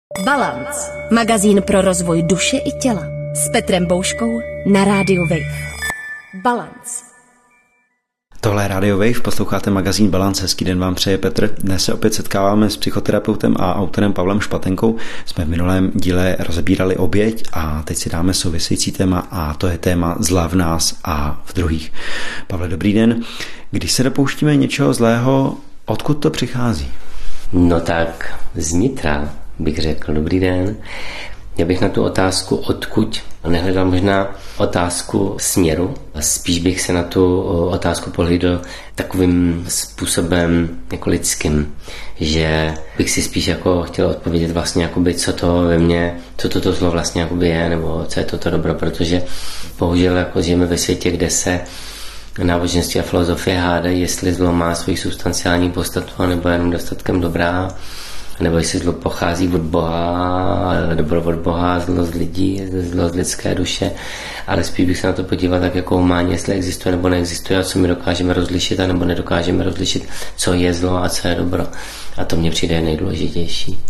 Balance, magazín pro rozvoj duše i těla. S Petrem Bouškou na rádiu Wave. Balance. Tohle je Radio Wave, posloucháte magazín Balance. Hezký den vám přeje Petr. Dnes se opět setkáváme s psychoterapeutem a autorem Pavlem Špatenkou. Jsme v minulém díle rozebírali oběť a teď si dáme související téma a to je téma zla v nás a v druhých. Pavle, dobrý den. Když se dopouštíme něčeho zlého, odkud to přichází? No tak znitra bych řekl, dobrý den. Já bych na tu otázku odkud nehledal možná otázku směru. Spíš bych se na tu otázku pohlídl takovým způsobem jako lidským, že bych si spíš jako chtěl odpovědět vlastně jakoby, co to ve mně, co to zlo vlastně jakoby je, nebo co je to dobro, protože bohužel jako žijeme ve světě, kde se náboženství a filozofie hádají, jestli zlo má svoji substanciální podstatu, nebo jenom dostatkem dobrá, nebo jestli zlo pochází od Boha, dobro od Boha, zlo z lidí, zlo z lidské duše, ale spíš bych se na to podíval tak jako humánně, jestli existuje nebo neexistuje a co my dokážeme rozlišit a nebo nedokážeme rozlišit, co je zlo a co je dobro. A to mně přijde nejdůležitější.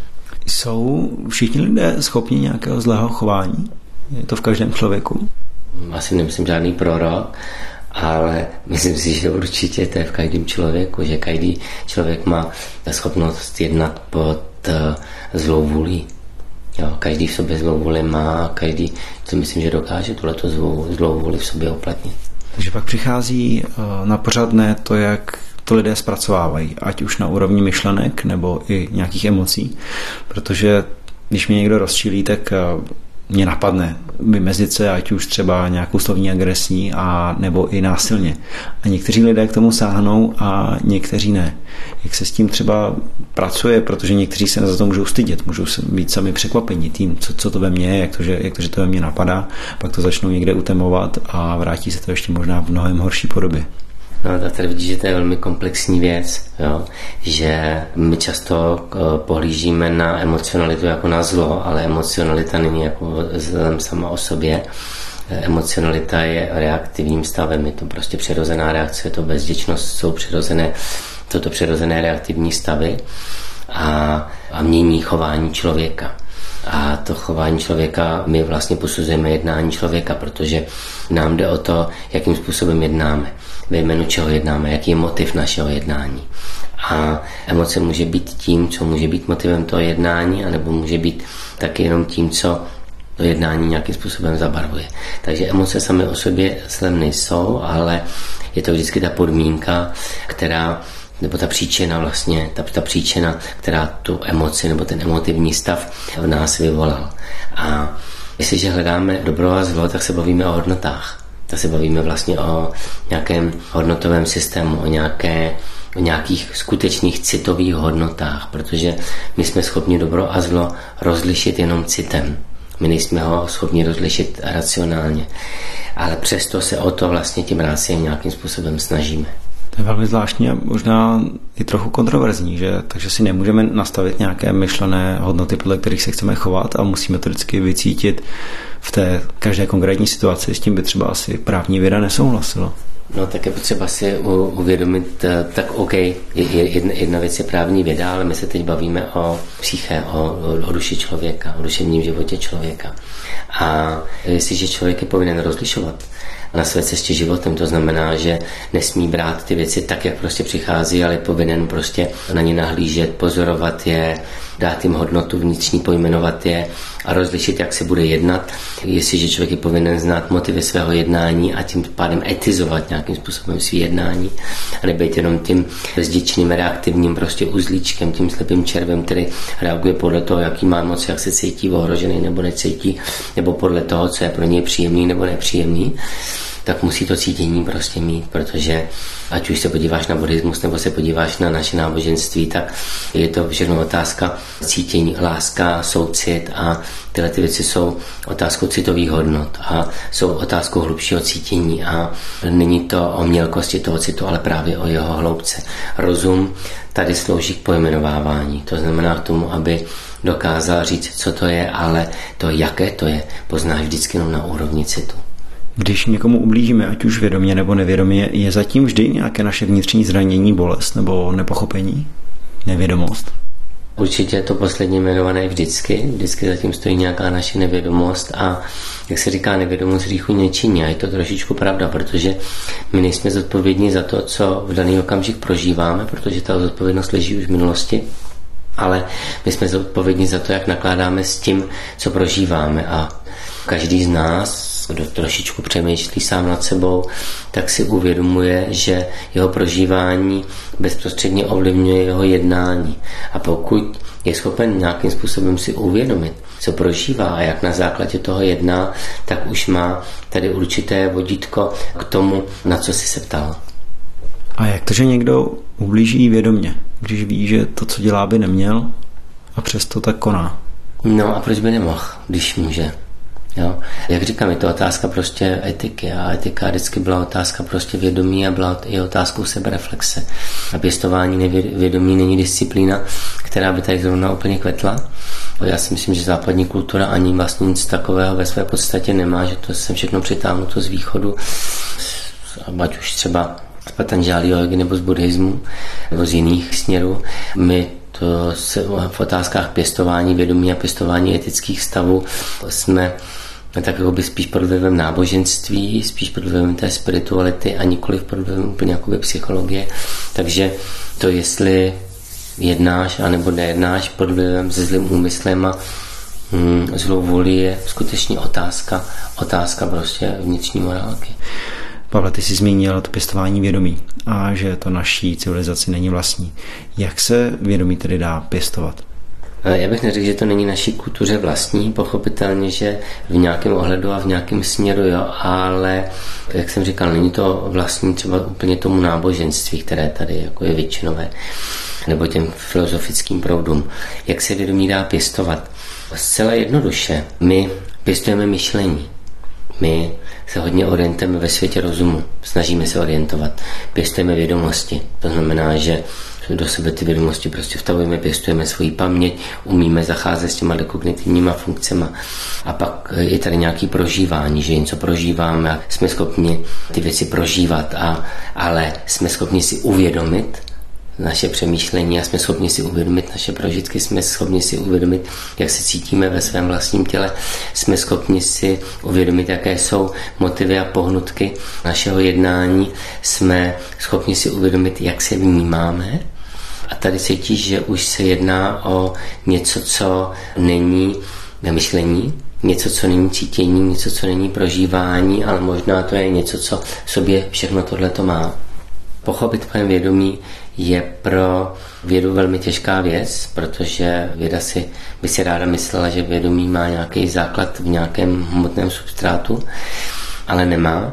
Jsou všichni lidé schopni nějakého zlého chování? Je to v každém člověku? Asi nemyslím žádný prorok, ale myslím si, že určitě to je v každém člověku, že každý člověk má schopnost jednat pod zlou vůlí. Jo, každý v sobě zlou vůli má, každý, co myslím, že dokáže tuhleto zlou vůli v sobě uplatnit. Takže pak přichází na pořad dne to, jak to lidé zpracovávají, ať už na úrovni myšlenek nebo i nějakých emocí, protože když mě někdo rozčilí, tak mě napadne vymezit se, ať už třeba nějakou slovní agresí a nebo i násilně. A někteří lidé k tomu sáhnou a někteří ne. Jak se s tím třeba pracuje, protože někteří se za to můžou stydět, můžou být sami překvapení tím, co to ve mně je, jak to, že to ve mně napadá, pak to začnou někde utemovat a vrátí se to ještě možná v mnohem horší podobě. No, tak tady vidíš, že to je velmi komplexní věc, jo? Že my často pohlížíme na emocionalitu jako na zlo, ale emocionalita není jako zlem sama o sobě. Emocionalita je reaktivním stavem, je to prostě přirozená reakce, je to bezděčnost, jsou to přirozené reaktivní stavy a mění chování člověka. A to chování člověka, my vlastně posuzujeme jednání člověka, protože nám jde o to, jakým způsobem jednáme, ve jménu čeho jednáme, jaký je motiv našeho jednání. A emoce může být tím, co může být motivem toho jednání, anebo může být taky jenom tím, co to jednání nějakým způsobem zabarvuje. Takže emoce samy o sobě zlem nejsou, ale je to vždycky ta podmínka, nebo ta příčina vlastně, ta příčina, která tu emoci nebo ten emotivní stav v nás vyvolal. A jestliže hledáme dobro a zlo, tak se bavíme o hodnotách. Tak se bavíme vlastně o nějakém hodnotovém systému, o nějakých skutečných citových hodnotách, protože my jsme schopni dobro a zlo rozlišit jenom citem. My nejsme ho schopni rozlišit racionálně. Ale přesto se o to vlastně tím ráciem nějakým způsobem snažíme. To je velmi zvláštní a možná i trochu kontroverzní, že? Takže si nemůžeme nastavit nějaké myšlené hodnoty, podle kterých se chceme chovat a musíme to vždycky vycítit v té každé konkrétní situaci. S tím by třeba asi právní věda nesouhlasila. No tak je potřeba si uvědomit, tak OK, jedna věc je právní věda, ale my se teď bavíme o psyché, o duši člověka, o duševním životě člověka. A jestliže člověk je povinen rozlišovat na své cestě životem, to znamená, že nesmí brát ty věci tak, jak prostě přichází, ale je povinen prostě na ně nahlížet, pozorovat je, dát jim hodnotu vnitřní, pojmenovat je a rozlišit, jak se bude jednat. Jestliže člověk je povinen znát motivy svého jednání a tím pádem etizovat nějakým způsobem svý jednání a nebejt jenom tím bezděčným, reaktivním prostě uzlíčkem, tím slepým červem, který reaguje podle toho, jaký má moc, jak se cítí ohrožený nebo necítí, nebo podle toho, co je pro něj příjemný nebo nepříjemný, tak musí to cítění prostě mít, protože ať už se podíváš na buddhismus nebo se podíváš na naše náboženství, tak je to všechno otázka cítění, láska, soucit a tyhle ty věci jsou otázkou citových hodnot a jsou otázkou hlubšího cítění a není to o mělkosti toho citu, ale právě o jeho hloubce. Rozum tady slouží k pojmenovávání, to znamená k tomu, aby dokázal říct, co to je, ale to, jaké to je, poznáš vždycky jenom na úrovni citu. Když někomu ublížíme, ať už vědomě nebo nevědomě, je zatím vždy nějaké naše vnitřní zranění, bolest nebo nepochopení, nevědomost? Určitě to poslední jmenované vždycky zatím stojí nějaká naše nevědomost a jak se říká, nevědomost hříchu nečiní a je to trošičku pravda, protože my nejsme zodpovědní za to, co v daný okamžik prožíváme, protože ta zodpovědnost leží už v minulosti, ale my jsme zodpovědní za to, jak nakládáme s tím, co prožíváme a každý z nás, kdo trošičku přemýšlí sám nad sebou, tak si uvědomuje, že jeho prožívání bezprostředně ovlivňuje jeho jednání. A pokud je schopen nějakým způsobem si uvědomit, co prožívá a jak na základě toho jedná, tak už má tady určité vodítko k tomu, na co si se ptal. A jak to, že někdo ublíží vědomě, když ví, že to, co dělá, by neměl a přesto tak koná? No a proč by nemohl, když může? Jo? Jak říkám, je to otázka prostě etiky a etika vždycky byla otázka prostě vědomí a byla i otázkou sebereflexe. A pěstování vědomí není disciplína, která by tady zrovna úplně kvetla. Já si myslím, že západní kultura ani vlastně nic takového ve své podstatě nemá, že to jsem všechno přitáhnuto z východu, ať už třeba z Patanžáli jogy nebo z buddhismu nebo z jiných směrů. My to se v otázkách pěstování vědomí a pěstování etických stavů jsme tak jako by spíš pod vlivem náboženství, spíš pod vlivem té spirituality a nikoliv pod vlivem úplně jakoby psychologie. Takže to, jestli jednáš anebo nejednáš pod vlivem se zlým úmyslem a zlou vůli, je skutečně otázka prostě vnitřní morálky. Pavle, ty jsi zmínil to pěstování vědomí a že to naší civilizaci není vlastní. Jak se vědomí tedy dá pěstovat? Já bych neřekl, že to není naší kultuře vlastní, pochopitelně, že v nějakém ohledu a v nějakém směru, jo, ale jak jsem říkal, není to vlastní třeba úplně tomu náboženství, které tady jako je většinové, nebo těm filozofickým proudům. Jak se vědomí dá pěstovat? Zcela jednoduše. My pěstujeme myšlení. My se hodně orientujeme ve světě rozumu. Snažíme se orientovat. Pěstujeme vědomosti. To znamená, že do sebe ty vědomosti prostě vtavujeme, pěstujeme svoji paměť, umíme zacházet s těma kognitivníma funkcema. A pak je tady nějaké prožívání, že něco prožíváme a jsme schopni ty věci prožívat, ale jsme schopni si uvědomit naše přemýšlení a jsme schopni si uvědomit naše prožitky, jsme schopni si uvědomit, jak se cítíme ve svém vlastním těle, jsme schopni si uvědomit, jaké jsou motivy a pohnutky našeho jednání, jsme schopni si uvědomit, jak se vnímáme. A tady cítíš, že už se jedná o něco, co není myšlení, něco, co není cítění, něco, co není prožívání, ale možná to je něco, co v sobě všechno tohleto má. Pochopit pojem vědomí je pro vědu velmi těžká věc, protože věda by si ráda myslela, že vědomí má nějaký základ v nějakém hmotném substrátu, ale nemá.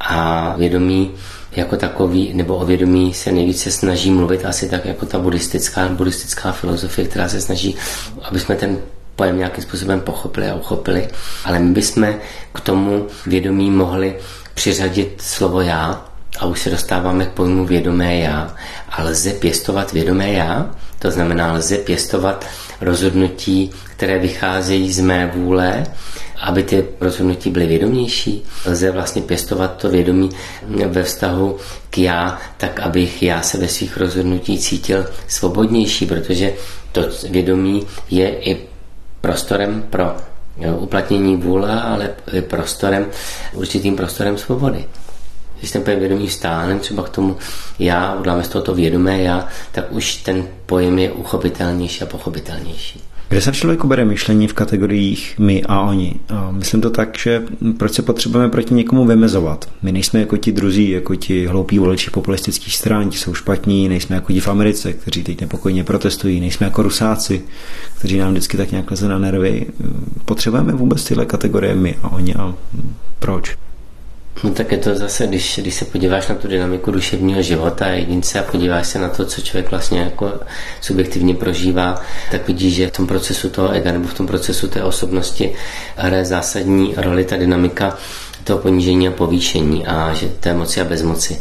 A vědomí jako takový, nebo o vědomí se nejvíce snaží mluvit asi tak jako ta buddhistická filozofie, která se snaží, aby jsme ten pojem nějakým způsobem pochopili a uchopili. Ale my bychom k tomu vědomí mohli přiřadit slovo já, a už se dostáváme k pojmu vědomé já. A lze pěstovat vědomé já, to znamená lze pěstovat rozhodnutí, které vycházejí z mé vůle, aby ty rozhodnutí byly vědomější. Lze vlastně pěstovat to vědomí ve vztahu k já, tak abych já se ve svých rozhodnutí cítil svobodnější, protože to vědomí je i prostorem pro uplatnění vůle, ale i určitým prostorem svobody. Když ten pojem vědomí vstáhne třeba k tomu já, uděláme z tohoto vědomé já, tak už ten pojem je uchopitelnější a pochopitelnější. Kde se v člověku bere myšlení v kategoriích my a oni? Myslím to tak, že proč se potřebujeme proti někomu vymezovat? My nejsme jako ti druzí, jako ti hloupí voliči populistických stran, ti jsou špatní, nejsme jako ti v Americe, kteří teď nepokojně protestují, nejsme jako Rusáci, kteří nám vždycky tak nějak leze na nervy. Potřebujeme vůbec tyhle kategorie my a oni a proč? No tak je to zase, když se podíváš na tu dynamiku duševního života jedince a podíváš se na to, co člověk vlastně jako subjektivně prožívá, tak vidíš, že v tom procesu toho ega nebo v tom procesu té osobnosti hraje zásadní roli ta dynamika toho ponížení a povýšení a že té moci a bezmoci.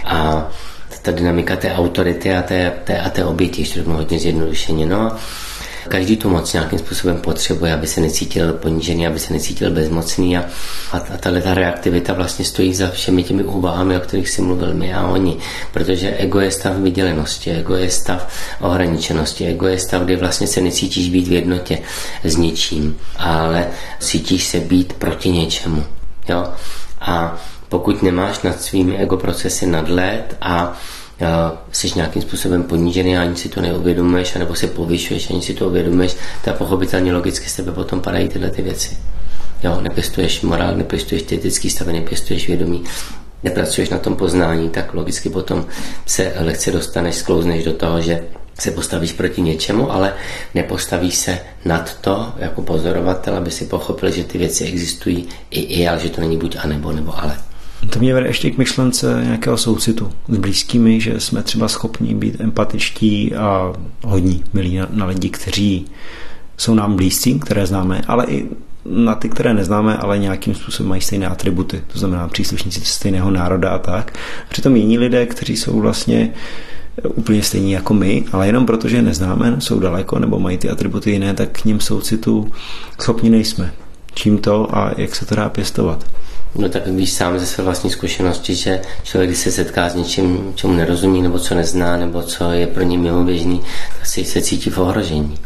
A ta dynamika té autority a té oběti, ještě řeknu hodně zjednodušeně. No každý tu moc nějakým způsobem potřebuje, aby se necítil ponížený, aby se necítil bezmocný a tato reaktivita vlastně stojí za všemi těmi úvahami, o kterých si mluvil my a oni, protože ego je stav vydělenosti, ego je stav ohraničenosti, ego je stav, kdy vlastně se necítíš být v jednotě s ničím, ale cítíš se být proti něčemu. Jo? A pokud nemáš nad svými ego procesy nadhled a jsi nějakým způsobem ponížený a ani si to neuvědomuješ, anebo se povyšuješ, ani si to uvědomuješ, tak pochopitelně logicky z tebe potom padají tyhle ty věci. Jo, nepěstuješ morál, nepěstuješ etický stavy, nepěstuješ vědomí, nepracuješ na tom poznání, tak logicky potom se lehce dostaneš, sklouzneš do toho, že se postavíš proti něčemu, ale nepostavíš se nad to jako pozorovatel, aby si pochopil, že ty věci existují i ale že to není buď a nebo ale. To mě vede ještě k myšlence nějakého soucitu s blízkými, že jsme třeba schopni být empatičtí a hodní, milí na lidi, kteří jsou nám blízcí, které známe, ale i na ty, které neznáme, ale nějakým způsobem mají stejné atributy, to znamená příslušníci stejného národa a tak. Přitom jiní lidé, kteří jsou vlastně úplně stejní jako my, ale jenom protože je neznáme, jsou daleko nebo mají ty atributy jiné, tak k nim soucitu schopni nejsme. Čím to a jak se to dá pěstovat? No tak víš sám ze své vlastní zkušenosti, že člověk, když se setká s něčím, čemu nerozumí, nebo co nezná, nebo co je pro ně mimoběžný, tak se cítí v ohrožení.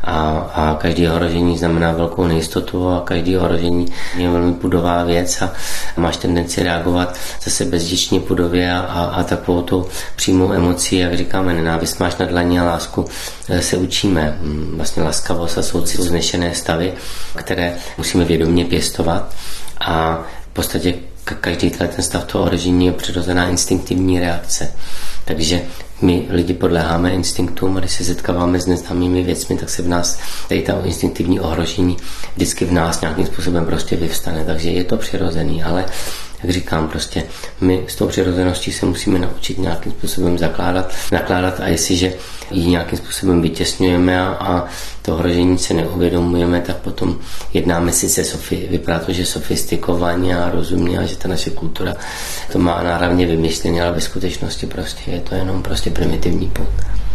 A každé ohrožení znamená velkou nejistotu a každé ohrožení je velmi pudová věc a máš tendenci reagovat zase bezděčně pudově a takovou tu přímou emocí, jak říkáme, nenávist máš na dlani a lásku se učíme. Vlastně laskavost a soucit jsou vznešené stavy, které musíme vědomě pěstovat a v podstatě každý ten stav toho ohrožení je přirozená instinktivní reakce. Takže my lidi podléháme instinktům a když se setkáváme s neznámými věcmi, tak se v nás tady ta instinktivní ohrožení vždycky v nás nějakým způsobem prostě vyvstane. Takže je to přirozený, ale jak říkám, prostě my s tou přirozeností se musíme naučit nějakým způsobem nakládat a jestliže ji nějakým způsobem vytěsňujeme a to ohrožení se neuvědomujeme, tak potom jednáme sice vypadá to, že sofistikovaně a rozumně a že ta naše kultura to má náravně vymyšlené, ale ve skutečnosti prostě je to jenom prostě primitivní půd.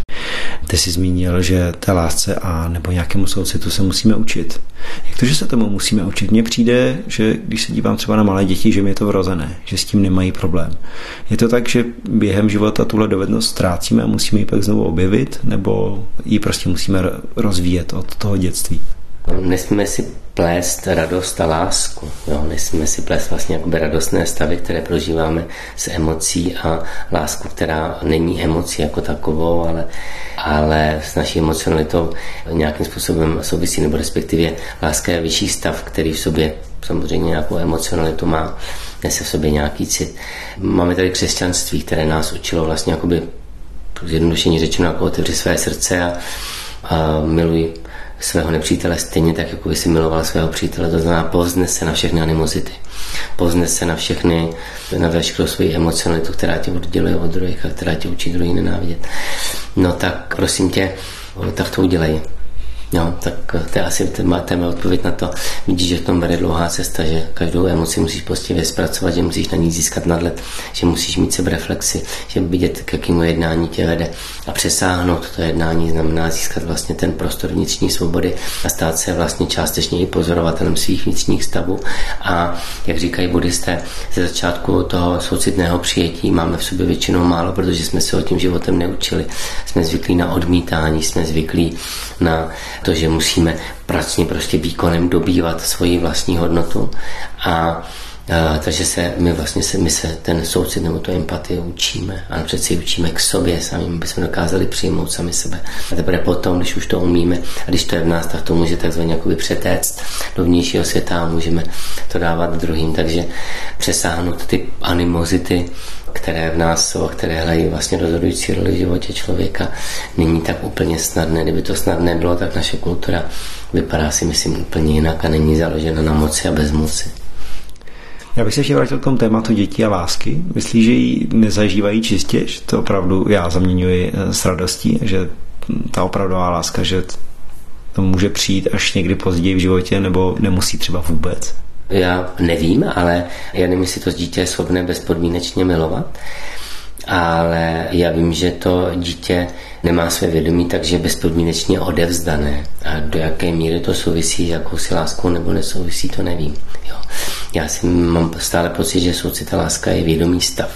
Ty jsi zmínil, že té lásce a nebo nějakému soucitu se musíme učit. Jak to, že se tomu musíme učit? Mně přijde, že když se dívám třeba na malé děti, že mi je to vrozené, že s tím nemají problém. Je to tak, že během života tuhle dovednost ztrácíme a musíme ji pak znovu objevit, nebo ji prostě musíme rozvíjet od toho dětství? Nesmíme si plést radost a lásku. Jo? Nesmíme si plést vlastně jakoby radostné stavy, které prožíváme s emocí a lásku, která není emocí jako takovou, ale s naší emocionalitou nějakým způsobem souvisí, nebo respektive láska je vyšší stav, který v sobě samozřejmě nějakou emocionalitu má, nese v sobě nějaký cit. Máme tady křesťanství, které nás učilo vlastně jakoby zjednodušeně řečeno jako otevři své srdce a miluj svého nepřítele stejně tak, jako by si miloval svého přítele, to znamená povznes se na všechny animozity, povznes se na veškerou svoji emocionalitu, která tě odděluje od druhých a která tě učí druhý nenávidět. No tak prosím tě, tak to udělej. No, tak to je asi téma odpověď na to. Vidíš, že v tom bude dlouhá cesta, že každou emoci musíš poctivě zpracovat, že musíš na ní získat nadhled, že musíš mít sebereflexi, že vidět, k jakému jednání tě vede a přesáhnout to jednání znamená získat vlastně ten prostor vnitřní svobody a stát se vlastně částečně i pozorovatelem svých vnitřních stavů. A jak říkají buddhisté, ze začátku toho soucitného přijetí máme v sobě většinou málo, protože jsme se o tím životem neučili. Jsme zvyklí na odmítání, jsme zvyklí na to, že musíme pracně prostě výkonem dobývat svoji vlastní hodnotu takže my se ten soucit nebo tu empatii učíme, ale přeci učíme k sobě sami, aby jsme dokázali přijmout sami sebe. A teprve potom, když už to umíme a když to je v nás, tak to může takzvaně jakoby přetéct do vnějšího světa a můžeme to dávat druhým. Takže přesáhnout ty animozity, které v nás jsou, které hrají vlastně rozhodující roli v životě člověka, není tak úplně snadné. Kdyby to snadné bylo, tak naše kultura vypadá si myslím úplně jinak a není založena na moci a bezmoci. Já bych se ještě vrátil k tomu tématu dětí a lásky. Myslíš, že ji nezažívají čistě? Že to opravdu já zaměňuji s radostí, že ta opravdová láska, že to může přijít až někdy později v životě, nebo nemusí třeba vůbec? Já nevím, ale já nevím, jestli to dítě je schopné bezpodmínečně milovat. ale já vím, že to dítě nemá své vědomí, takže je bezpodmínečně odevzdané. A do jaké míry to souvisí jakousi láskou nebo nesouvisí, to nevím. Jo. Já mám stále pocit, že soucit a láska je vědomý stav.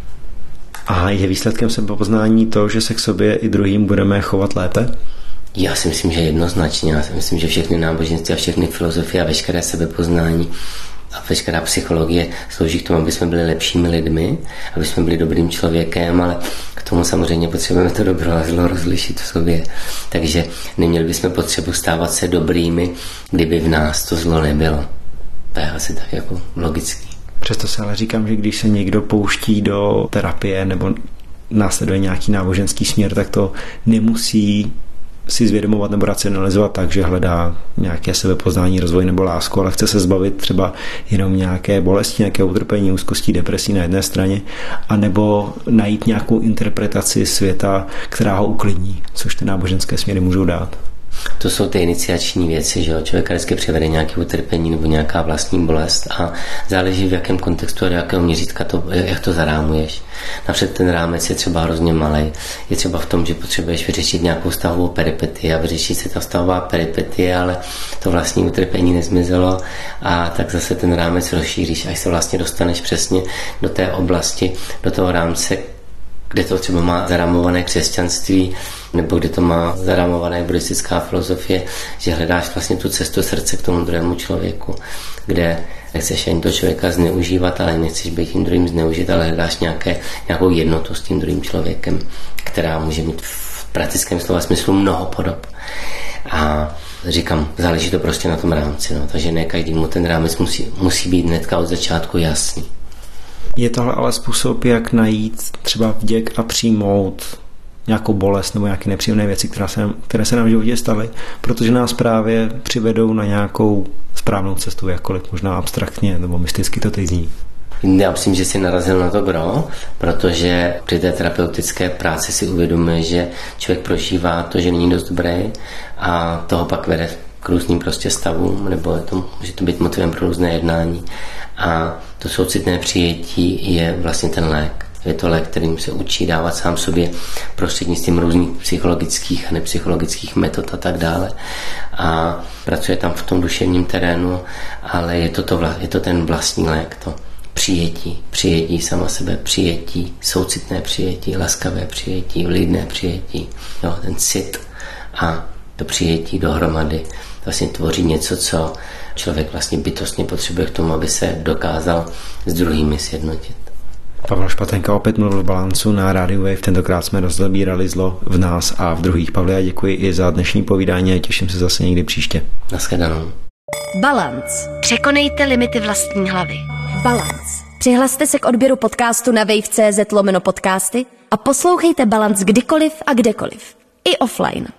A je výsledkem sebepoznání to, že se k sobě i druhým budeme chovat lépe? Já si myslím, že jednoznačně. Já si myslím, že všechny náboženství a všechny filozofie a veškeré sebepoznání a veškerá psychologie slouží k tomu, aby jsme byli lepšími lidmi, aby jsme byli dobrým člověkem, ale k tomu samozřejmě potřebujeme to dobro a zlo rozlišit v sobě. Takže neměli bychom potřebu stávat se dobrými, kdyby v nás to zlo nebylo. To je asi tak jako logický. Přesto se ale říkám, že když se někdo pouští do terapie nebo následuje nějaký náboženský směr, tak to nemusí si zvědomovat nebo racionalizovat tak, že hledá nějaké sebepoznání, rozvoj nebo lásku, ale chce se zbavit třeba jenom nějaké bolesti, nějaké utrpení, úzkostí, depresí na jedné straně, anebo najít nějakou interpretaci světa, která ho uklidní, což ty náboženské směry můžou dát. To jsou ty iniciační věci, že jo? Člověk vždycky převede nějaké utrpení nebo nějaká vlastní bolest a záleží v jakém kontextu a do jakého měřítka jak to zarámuješ. Napřed ten rámec je třeba hrozně malej. Je třeba v tom, že potřebuješ vyřešit nějakou stavovou peripetii a vyřešit se ta stavová peripetie, ale to vlastní utrpení nezmizelo a tak zase ten rámec rozšíříš, až se vlastně dostaneš přesně do té oblasti, do toho rámce, kde to třeba má zarámované křesťanství, nebo kde to má zarámované buddhistická filozofie, že hledáš vlastně tu cestu srdce k tomu druhému člověku, kde nechceš ani toho člověka zneužívat, ale nechceš být tím druhým zneužit, ale hledáš nějakou jednotu s tím druhým člověkem, která může mít v praktickém slova smyslu mnoho podob. A říkám, záleží to prostě na tom rámci, no, takže ne každému ten rámec musí být hnedka od začátku jasný. Je tohle ale způsob, jak najít třeba vděk a přijmout nějakou bolest nebo nějaké nepříjemné věci, které se nám v životě staly, protože nás právě přivedou na nějakou správnou cestu, jakkoliv možná abstraktně nebo mysticky to teď zní. Já myslím, že jsi narazil na to gro, protože při té terapeutické práci si uvědomuje, že člověk prožívá to, že není dost dobrý a toho pak vede k různým prostě stavům, nebo může to být motivem pro různé jednání. A to soucitné přijetí je vlastně ten lék. Je to lék, kterým se učí dávat sám sobě prostřednictvím různých psychologických a nepsychologických metod a tak dále. A pracuje tam v tom duševním terénu, ale je to ten vlastní lék, to přijetí sama sebe, přijetí, soucitné přijetí, laskavé přijetí, vlídné přijetí, jo, ten cit a to přijetí dohromady vlastně tvoří něco, co člověk vlastně bytostně potřebuje k tomu, aby se dokázal s druhými sjednotit. Pavel Špatenka opět mluvil v Balancu na Radio Wave. Tentokrát jsme rozebírali zlo v nás a v druhých. Pavle, já děkuji i za dnešní povídání a těším se zase někdy příště. Nashledanou. Balance. Překonejte limity vlastní hlavy. Balance. Přihlaste se k odběru podcastu na wave.cz/podcasty a poslouchejte Balance kdykoliv a kdekoliv. I offline.